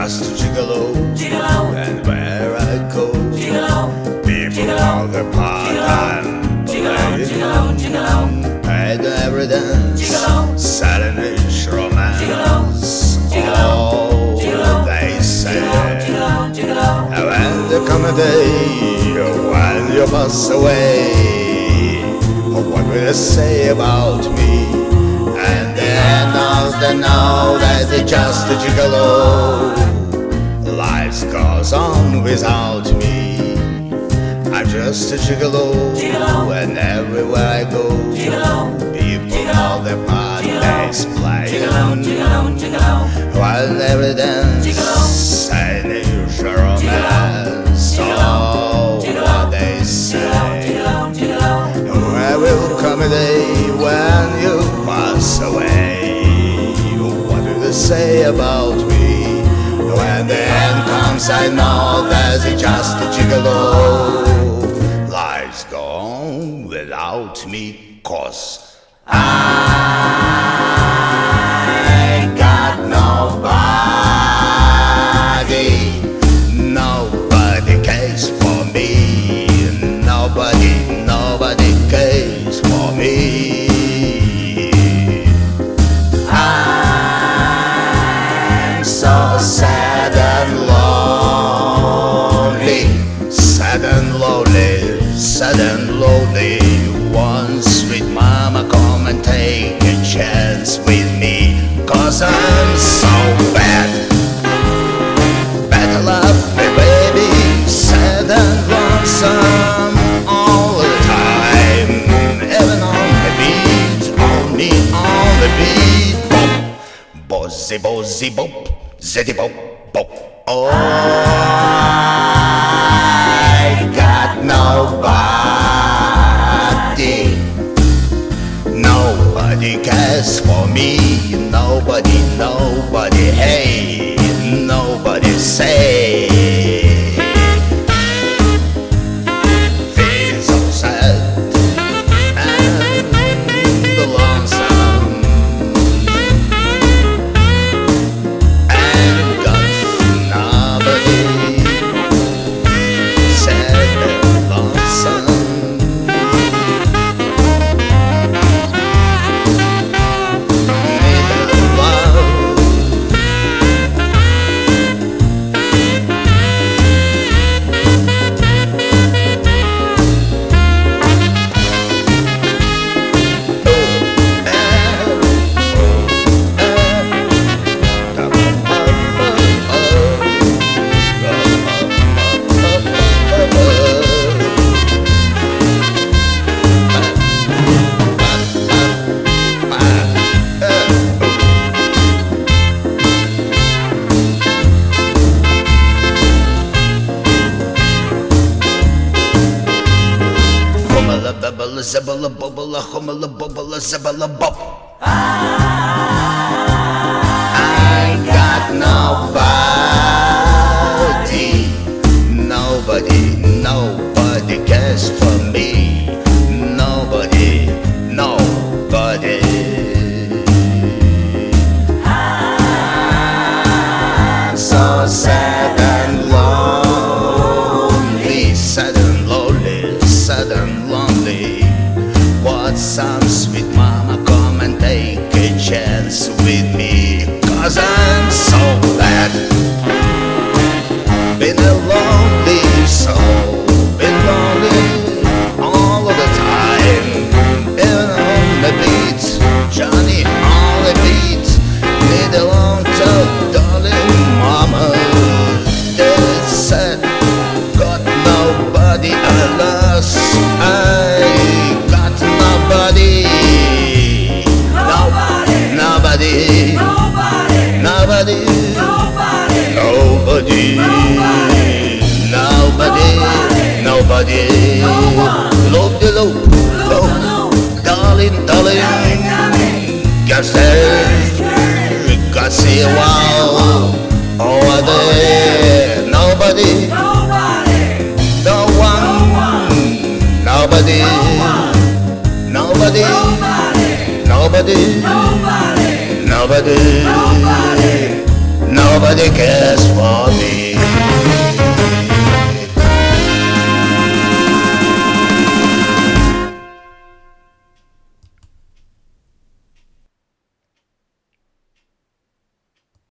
just a gigolo, Gigolo, and where I go, gigolo, people know the part I'm gigolo, playing. gigolo, And every dance, Gigolo. sadness, romance, Gigolo. all Gigolo. they say. gigolo, gigolo, And when there come a day when you pass away, what will they say about me? And then all they know that they're just a gigolo. Life goes on without me. I'm just a gigolo, Gigolo. and everywhere I go, gigolo, people know the part they's playing. gigolo, While every dance, Gigolo. and is a romance, all what they say. There will come a day when you pass away. What do they say about me? When the end comes, I know that it's just a gigolo. Life's gone without me, 'cause I got nobody. Nobody cares for me. Nobody cares for me. I'm so sad and lonely, sad and lonely, sad and lonely. One sweet mama, come and take a chance with me, 'cause I'm so bad. Better love me, baby, sad and lonesome all the time. Even on the beat, only on the beat. Bop, bozzy, bozzy, bop, zeddy, bop, bop. Oh, I got nobody. Nobody cares for me. Nobody, hey, nobody say. Feels so sad and lonesome, and got nobody. Sad and lonesome. Zabala bubala humala bubala zabala bop. I got nobody cares for me. Nobody. I'm so sad and lonely, sad and lonely, sad and lonely. What some sweet mama, come and take a chance with me, 'cause I'm so bad. Been a lonely soul, been lonely all of the time. Even on the beat, Johnny on the beat. Need a long talk, darling mama. Dead said, got nobody alas. I got nobody. Loop de loop, darling, got say wow, over there, nobody, no one, nobody, nobody cares